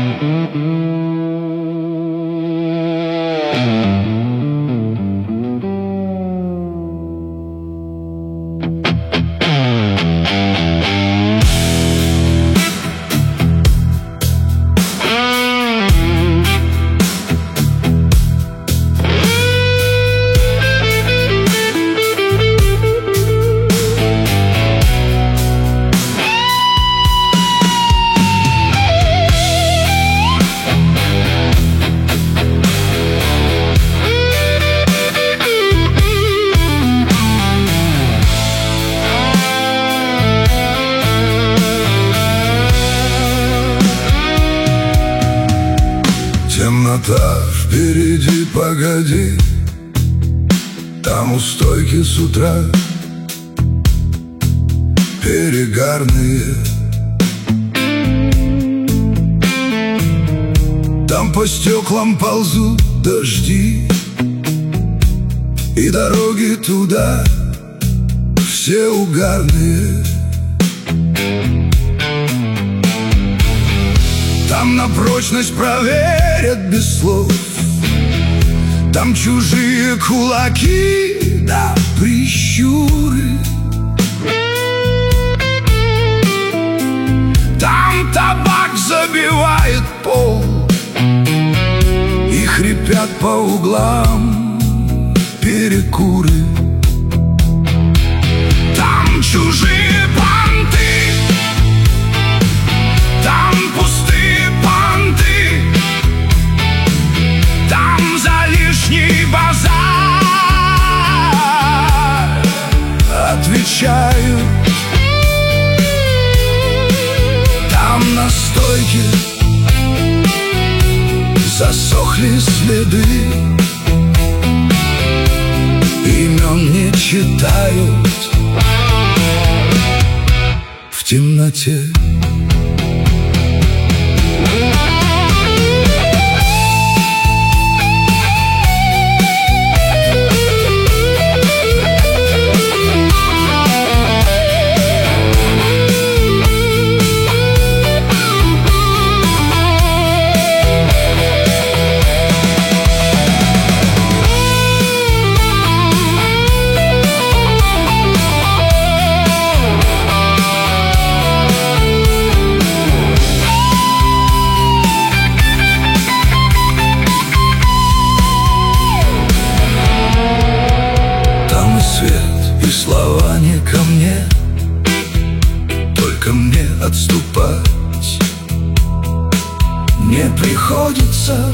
Темнота впереди, погоди, там у стойки с утра перегарные. Там по стеклам ползут дожди, и дороги туда все угарные. Там на прочность проверят без слов, там чужие кулаки да прищуры. Там табак забивает пол, и хрипят по углам перекуры. Там чужие понты, там пустые понты, там за лишний базар отвечают. Там на стойке засохли следы, имен не читают в темноте. И слова не ко мне, только мне отступать не приходится.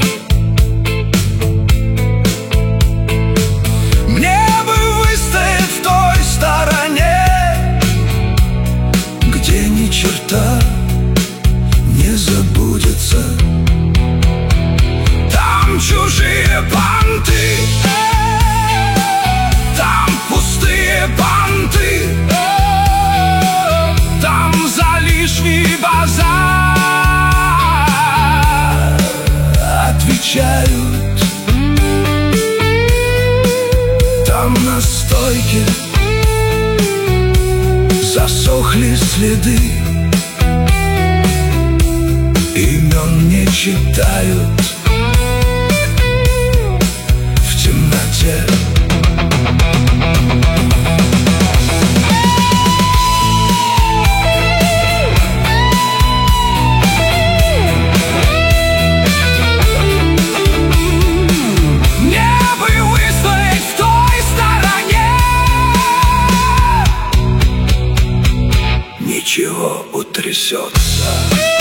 Мне бы выстоять в той стороне, где ни черта не забудется. Там чужие понты, там пустые понты, там за лишний базар отвечают. Там на стойке засохли следы, имен не читают в темноте. Ничего утрясется.